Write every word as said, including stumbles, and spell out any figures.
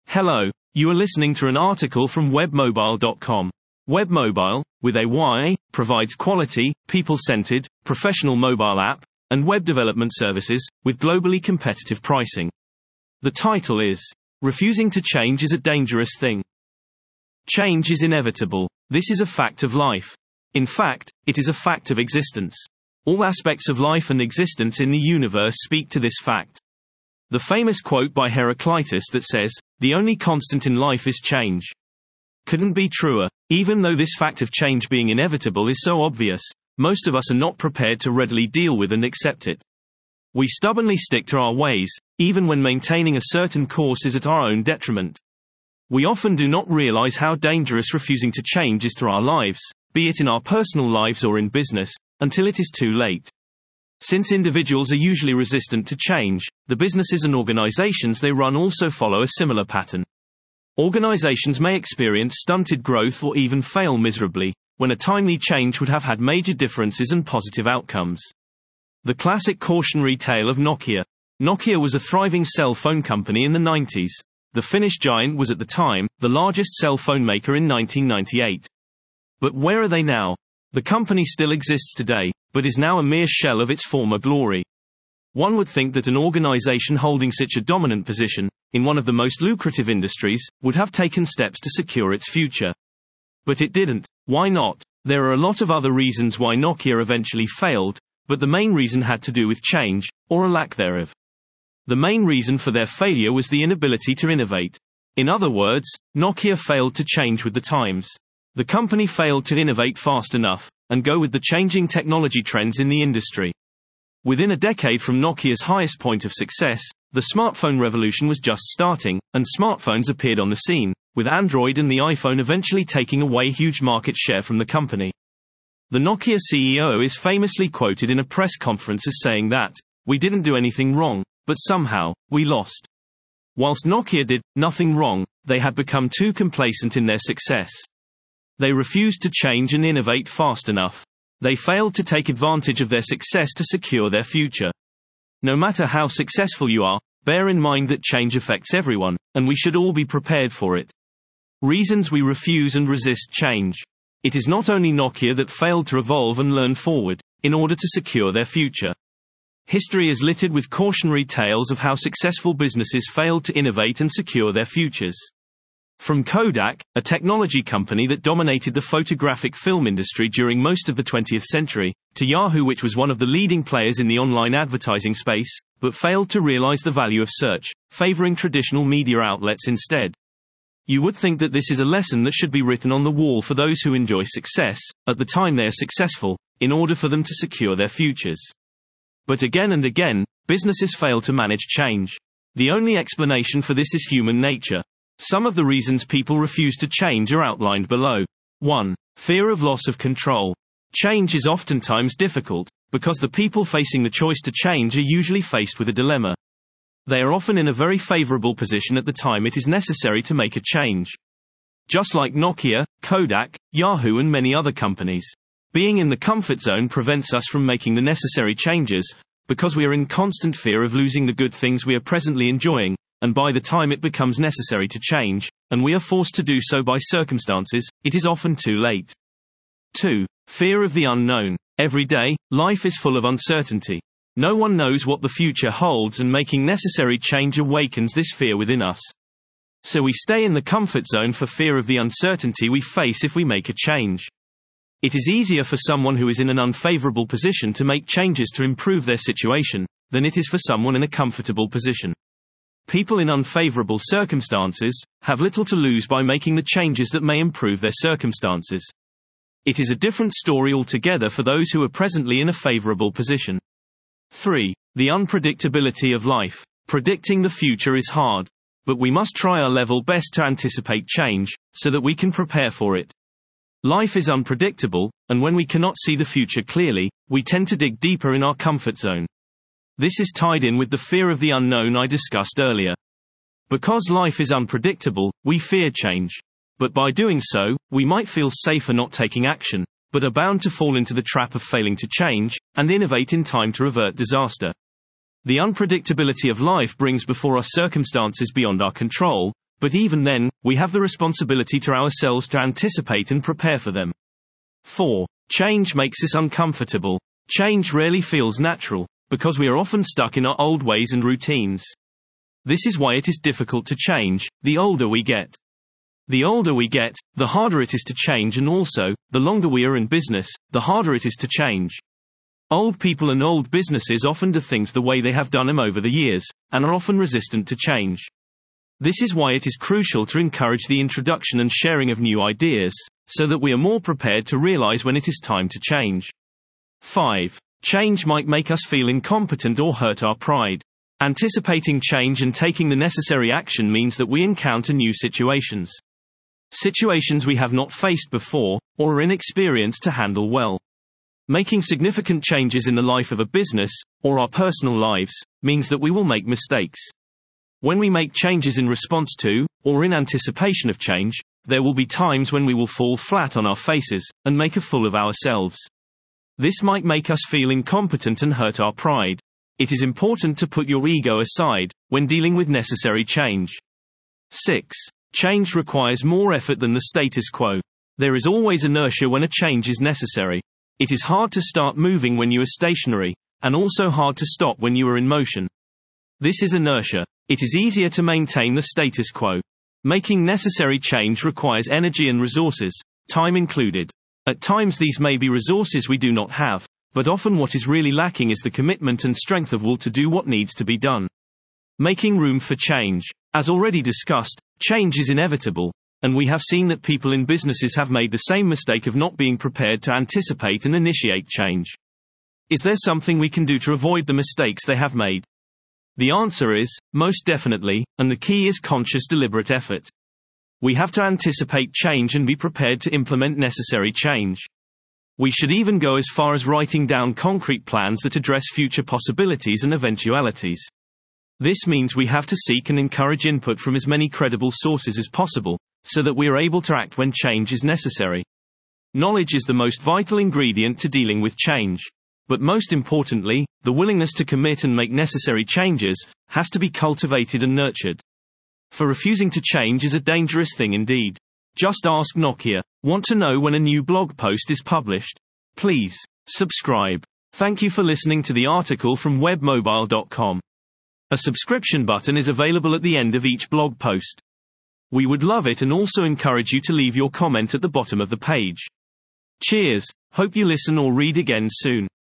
Hello, you are listening to an article from webmobile dot com. Webmobile, with a Y, provides quality, people-centered, professional mobile app and web development services with globally competitive pricing. The title is, Refusing to Change is a Dangerous Thing. Change is inevitable. This is a fact of life. In fact, it is a fact of existence. All aspects of life and existence in the universe speak to this fact. The famous quote by Heraclitus that says, "The only constant in life is change," couldn't be truer. Even though this fact of change being inevitable is so obvious, most of us are not prepared to readily deal with and accept it. We stubbornly stick to our ways, even when maintaining a certain course is at our own detriment. We often do not realize how dangerous refusing to change is to our lives, be it in our personal lives or in business, until it is too late. Since individuals are usually resistant to change, the businesses and organizations they run also follow a similar pattern. Organizations may experience stunted growth or even fail miserably, when a timely change would have had major differences and positive outcomes. The classic cautionary tale of Nokia. Nokia was a thriving cell phone company in the nineties. The Finnish giant was at the time the largest cell phone maker in nineteen ninety-eight. But where are they now? The company still exists today, but is now a mere shell of its former glory. One would think that an organization holding such a dominant position, in one of the most lucrative industries, would have taken steps to secure its future. But it didn't. Why not? There are a lot of other reasons why Nokia eventually failed, but the main reason had to do with change, or a lack thereof. The main reason for their failure was the inability to innovate. In other words, Nokia failed to change with the times. The company failed to innovate fast enough, and go with the changing technology trends in the industry. Within a decade from Nokia's highest point of success, the smartphone revolution was just starting, and smartphones appeared on the scene, with Android and the iPhone eventually taking away huge market share from the company. The Nokia C E O is famously quoted in a press conference as saying that, "We didn't do anything wrong, but somehow, we lost." Whilst Nokia did nothing wrong, they had become too complacent in their success. They refused to change and innovate fast enough. They failed to take advantage of their success to secure their future. No matter how successful you are, bear in mind that change affects everyone, and we should all be prepared for it. Reasons we refuse and resist change. It is not only Nokia that failed to evolve and learn forward, in order to secure their future. History is littered with cautionary tales of how successful businesses failed to innovate and secure their futures. From Kodak, a technology company that dominated the photographic film industry during most of the twentieth century, to Yahoo, which was one of the leading players in the online advertising space, but failed to realize the value of search, favoring traditional media outlets instead. You would think that this is a lesson that should be written on the wall for those who enjoy success, at the time they are successful, in order for them to secure their futures. But again and again, businesses fail to manage change. The only explanation for this is human nature. Some of the reasons people refuse to change are outlined below. one. Fear of loss of control. Change is oftentimes difficult, because the people facing the choice to change are usually faced with a dilemma. They are often in a very favorable position at the time it is necessary to make a change. Just like Nokia, Kodak, Yahoo and many other companies. Being in the comfort zone prevents us from making the necessary changes, because we are in constant fear of losing the good things we are presently enjoying. And by the time it becomes necessary to change, and we are forced to do so by circumstances, it is often too late. two. Fear of the unknown. Every day, life is full of uncertainty. No one knows what the future holds, and making necessary change awakens this fear within us. So we stay in the comfort zone for fear of the uncertainty we face if we make a change. It is easier for someone who is in an unfavorable position to make changes to improve their situation, than it is for someone in a comfortable position. People in unfavorable circumstances have little to lose by making the changes that may improve their circumstances. It is a different story altogether for those who are presently in a favorable position. three. The unpredictability of life. Predicting the future is hard. But we must try our level best to anticipate change, so that we can prepare for it. Life is unpredictable, and when we cannot see the future clearly, we tend to dig deeper in our comfort zone. This is tied in with the fear of the unknown I discussed earlier. Because life is unpredictable, we fear change. But by doing so, we might feel safer not taking action, but are bound to fall into the trap of failing to change, and innovate in time to avert disaster. The unpredictability of life brings before us circumstances beyond our control, But even then, we have the responsibility to ourselves to anticipate and prepare for them. four. Change makes us uncomfortable. Change rarely feels natural, because we are often stuck in our old ways and routines. This is why it is difficult to change, the older we get. The older we get, the harder it is to change, and also, the longer we are in business, the harder it is to change. Old people and old businesses often do things the way they have done them over the years, and are often resistant to change. This is why it is crucial to encourage the introduction and sharing of new ideas, so that we are more prepared to realize when it is time to change. five. Change might make us feel incompetent or hurt our pride. Anticipating change and taking the necessary action means that we encounter new situations. Situations we have not faced before, or are inexperienced to handle well. Making significant changes in the life of a business, or our personal lives, means that we will make mistakes. When we make changes in response to, or in anticipation of change, there will be times when we will fall flat on our faces, and make a fool of ourselves. This might make us feel incompetent and hurt our pride. It is important to put your ego aside, when dealing with necessary change. six. Change requires more effort than the status quo. There is always inertia when a change is necessary. It is hard to start moving when you are stationary, and also hard to stop when you are in motion. This is inertia. It is easier to maintain the status quo. Making necessary change requires energy and resources, time included. At times these may be resources we do not have, but often what is really lacking is the commitment and strength of will to do what needs to be done. Making room for change. As already discussed, change is inevitable, and we have seen that people in businesses have made the same mistake of not being prepared to anticipate and initiate change. Is there something we can do to avoid the mistakes they have made? The answer is, most definitely, and the key is conscious deliberate effort. We have to anticipate change and be prepared to implement necessary change. We should even go as far as writing down concrete plans that address future possibilities and eventualities. This means we have to seek and encourage input from as many credible sources as possible, so that we are able to act when change is necessary. Knowledge is the most vital ingredient to dealing with change. But most importantly, the willingness to commit and make necessary changes has to be cultivated and nurtured. For refusing to change is a dangerous thing indeed. Just ask Nokia. Want to know when a new blog post is published? Please subscribe. Thank you for listening to the article from web mobile dot com. A subscription button is available at the end of each blog post. We would love it and also encourage you to leave your comment at the bottom of the page. Cheers. Hope you listen or read again soon.